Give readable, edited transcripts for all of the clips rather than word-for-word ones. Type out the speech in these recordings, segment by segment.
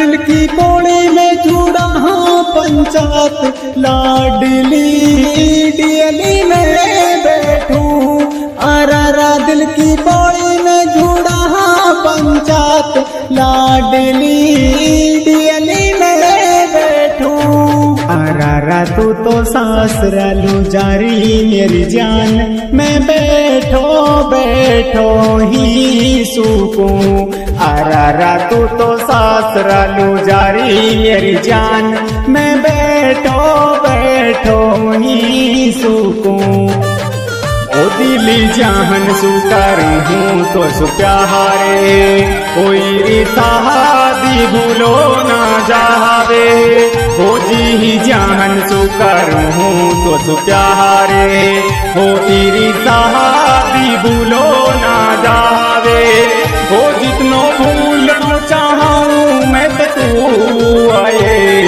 दिल की पौड़ी में जुड़ा हाँ पंचायत लाडली डियली में बैठूं। अरारा दिल की पौड़ी में जुड़ा हाँ पंचायत लाडली डियली में बैठूं। अरारा तू तो सासरालू जारी मेरी जान, मैं बैठो बैठो ही सूकूं। अरारा तू तो सासरालू जारी मेरी जान, मैं बैठो बैठो ही सूकूं। ओ दिली जान सुकर हूँ तो सुप्यारे, कोई शादी भूलो ना जावे। ओ जी जान सुकर हूँ तो सुप्यारे, हो तेरी शादी भूलो ना जावे। ओ जितनो भूलना चाहूँ मैं तो तू आए,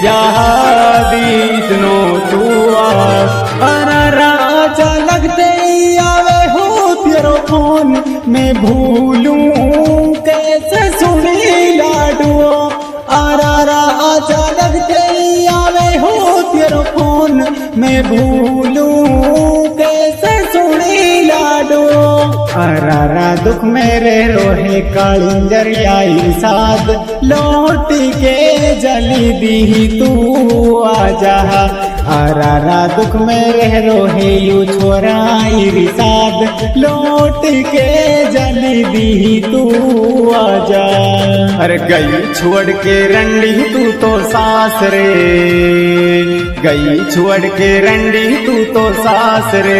यादी इतनो तू आ। राजा लगते आवे हो तेरो फोन, मैं भूलूं कैसे सुनी लाडो। आरा आजा लगते आवे हो तेरो फोन, मैं भूलूं कैसे सुनी लाडो। अरारा दुख मेरे रोहे कालिंजर आई साध, लौट के जली दी तू आजा। अरारा दुख मेरे रोहे यू छोराई रिसाद, लौट के जली दी तू आजा। अरे गई छोड़ के रंडी तू तो सासरे, गई छोड़ के रंडी तू तो सासरे।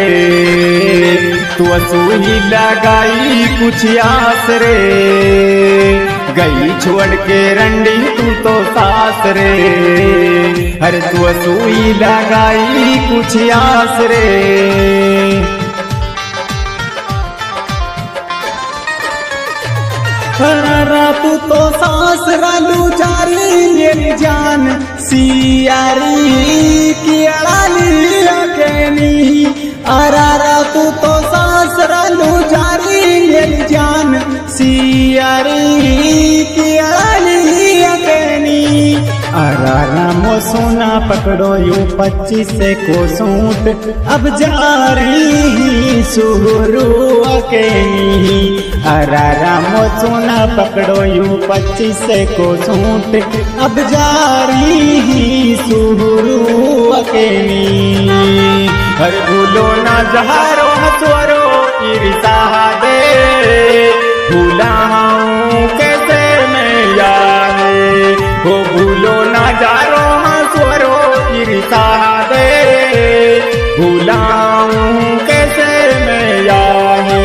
तू असुही लगाई कुछ आसरे, गई छोड़ के रंडी तू तो सासरे। अरे तू असुई लगाई कुछ आसरे। अरारा तू तो सासरालू जारी मेरी जान, सियारी की अड़ाली अकेली। अरारा तू तो सासरालू जारी मेरी जान, सियारी की अड़ाली अकेली। अरारा मो सोना पकड़ो यू 25 को सूट, अब जारी सुरू अकेली। अरारा मो सोना पकड़ो यू 25 को सूट, अब जारी सुरू अकेली। हर भूलो ना जहारो हसवरो ईर्षा दे, भूला हूँ कैसे मैं यारे। हो भूलो ना जारो हसवरो ईर्षा दे, भूला हूँ कैसे मैं यारे।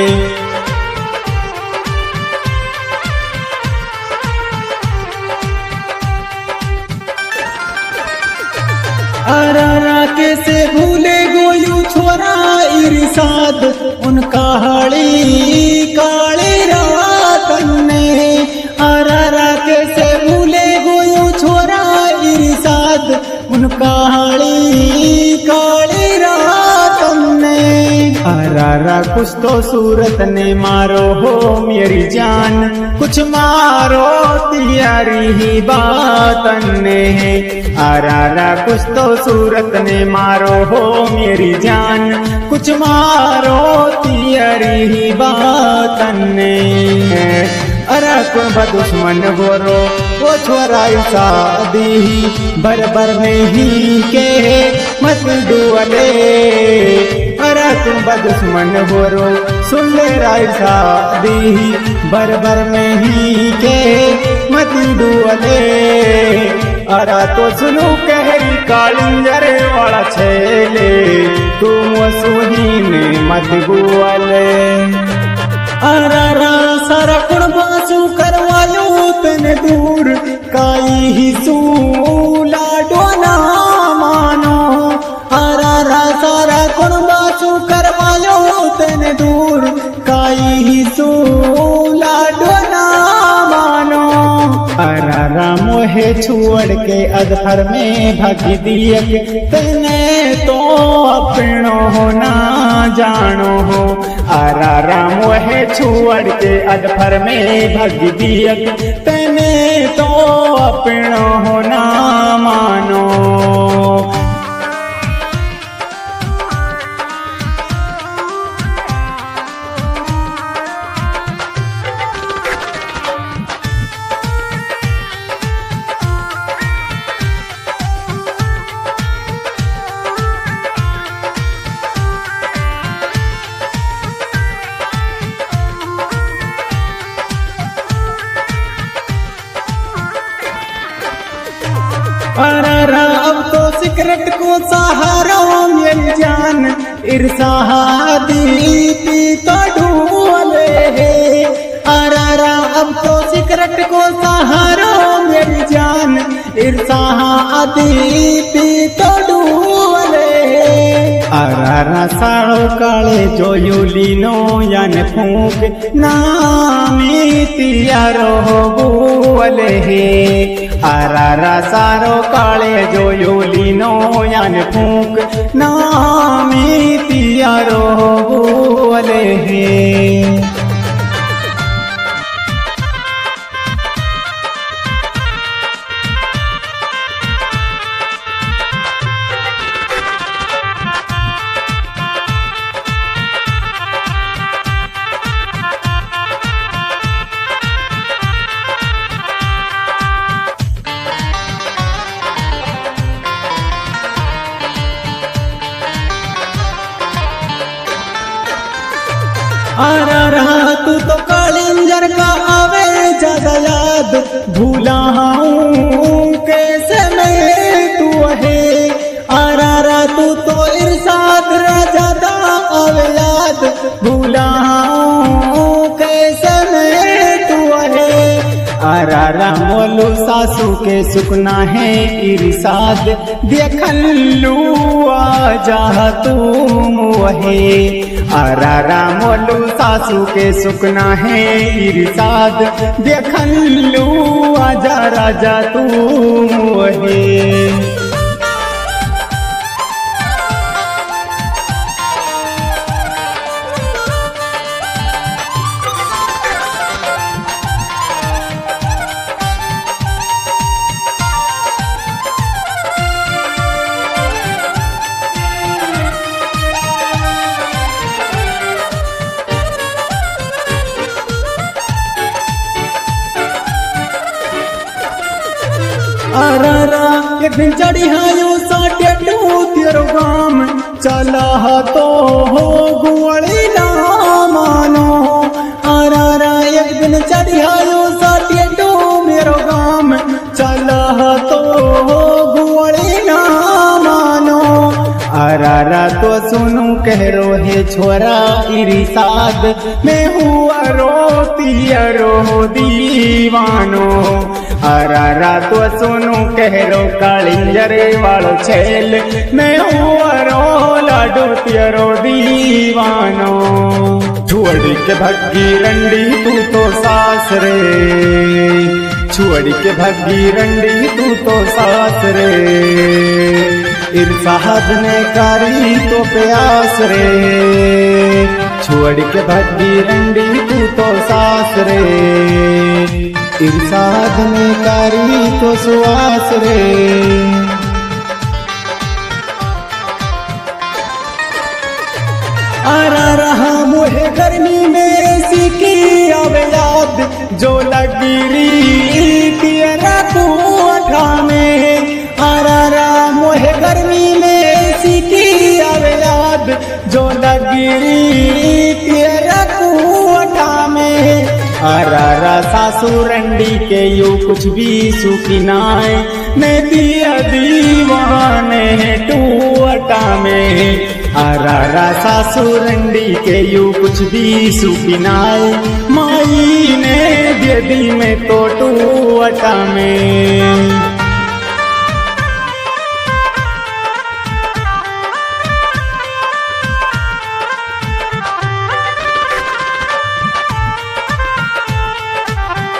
अरारा कैसे भूले गोयू छोरा इरसाद, उनका हड़ी काली रातन ने। अरारा कैसे भूले गोयू छोरा इरसाद, उनका हड़ी काली रातन ने। अरारा कुछ तो सूरत ने मारो हो मेरी जान, कुछ मारो तियारी ही बातन ने। अरारा कुछ तो सूरत ने मारो हो मेरी जान, कुछ मारो तियारी ही बातन ने। अरे कोई बदुश्मन बोरो वो छोरा शादी, बरबर में ही के मत दुआले। अरे तुम बदुश्मन बोरो सुन ले राय शादी, बरबर में ही के मत दुआले। अरा तो सुनो कहरी कालिंजर वाला छेले, तुम सुहीने मत गुआले। अरारा सारा कुर्बासू करवायो तने दूर, काई ही सू लाडो ना मानो। अरारा सारा कुर्बासू करवायो तने दूर, काई ही सू लाडो ना मानो। अरारा मोहे छोड़ के अधर में भागी दिए, तने तो अपनो हो ना जानो हो। आरा मोहे छुअड़ के अदफर में भग दियक तेने तो अपनो होना मानो। अरारा अब तो सिगरेट को सहारा मेरी जान इरसादी पी तो ढूले है। अरारा अब तो सिगरेट को सहारा मेरी जान इरसादी पी तो ढूले है। अरारा साड़ो काले जो यूलीनो यान फूक नामी तियारो बोले है। आरा सारो काले जो यूलीनो यान फूक नामी तियारो बोले है। आरा तू तो कालिंजर का आवे ज्यादा याद भूला हूँ कैसे मैं तू है। आरा तू तो इरशाद ज्यादा आवे याद भूला हूँ कैसे मैं तू है। आरा मोलू सासू के सुकना है इरशाद देखन लू आजा तू वहे। आरा मोलू सासू के सुकना है इरशाद देखन लू आजा राजा तू वहे। आरा एक दिन चढ़ी हायो साटे टू तेरो गाम चला तो हो गुआली ना मानो। आरा एक दिन चढ़ी हायो साटे टू मेरो गाम चला तो हो गुआली ना मानो। आरा तो सुनू कह रो है छोरा इरशाद मैं हुआ रोतियरो दीवानो। आरा तो सुनू कह रो कालिंजर वालो छेल मैं हुआ रो लाडो तेरो दीवानो। छुअड़ी के भग्गी रंडी तू तो सास रे छुअड़ी के भग्गी रंडी तू तो सास रे। इरशाद ने कारी तो प्यास रे छुअड़ी के भग्गी रंडी तू तो सास रे। इरशाद ने कारी तो सुवास रे। आरा रहा मुहे गर्मी में सीखी आवे याद जो लगी तेरा कुआठा में। आरा मुहे गर्मी में सीखी आवे याद जो लगी तेरा कुआठा में। आरा सासू रंडी के यू कुछ भी सुखी नाय मैं दिया दीवाने टूटा में। आरा सासू रंडी के यू कुछ भी सुखी नाय माई ने दे दी में तो टूटा में।